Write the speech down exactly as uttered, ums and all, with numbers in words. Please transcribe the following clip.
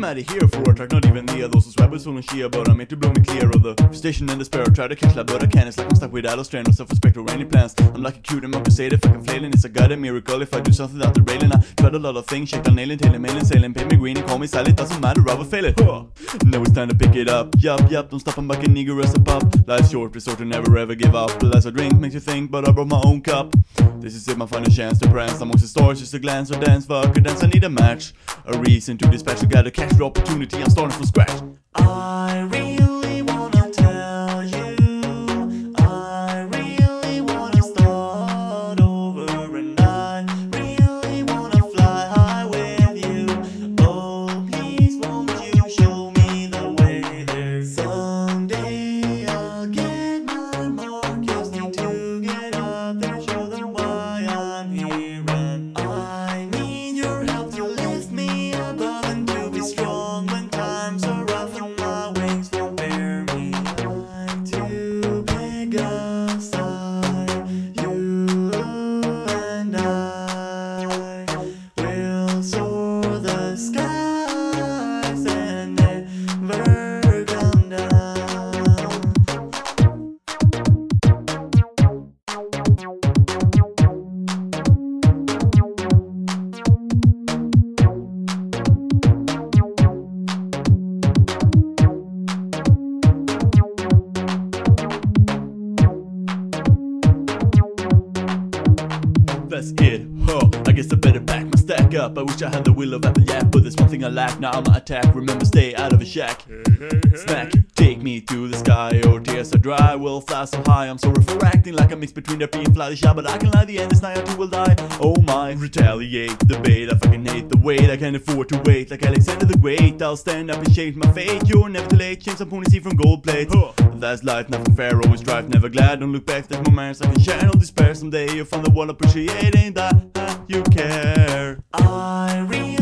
mad at here for track, not even near those rebels on Shia, but I'm to blow me clear of the frustration and despair. Try to catch that, but I can't. It's like I'm stuck without a strain of self-respect or any plans. I'm like a cute and mock say if I can flail, and it's a goddamn miracle if I do something without the railing. I tried a lot of things, shake on nailing, tailing, mailing, sailing, pay me green and call me silent. Doesn't matter, I will fail it. Huh. Now it's time to pick it up. Yup, yup, don't stop, I'm back in eager as a pup. Life's short, resort to never ever give up. The less I drink makes you think, but I brought my own cup. This is it, my final chance to prance. Amongst the stars, just a glance or dance. Fuck or dance, I need a match. A reason to dispatch, I gotta catch the opportunity, I'm starting from scratch. I really wanna tell you, I really wanna start over, and I really wanna fly high with you. Oh, please won't you show me the way there? Someday I'll get my mark, just need to get up there, show them why I'm here, and I need your help to lift me above and to be strong when times are rough and my wings won't bear me. I'm too big a sigh, you and I will soar the skies and never come down. That's it, huh? I guess I better pack my stack up. I wish I had the will of apple yap, but there's one thing I lack. Now I'm attack. Remember, stay out of a shack. Snack, take me to the sky, or tears are dry. Will fly so high. I'm sorry for acting like a mix between the and fly the shy, but I can lie. The end is nigh, I too will die. Oh my, retaliate, debate. I fucking hate the wait. I can't afford to wait. Like Alexander the Great, I'll stand up and change my fate. You're never too late. Change some pony see from gold plates. Huh. That's life, nothing fair. Always strive, never glad. Don't look back. There's moments I can share. No despair. Someday you'll find the one appreciating that you care. I really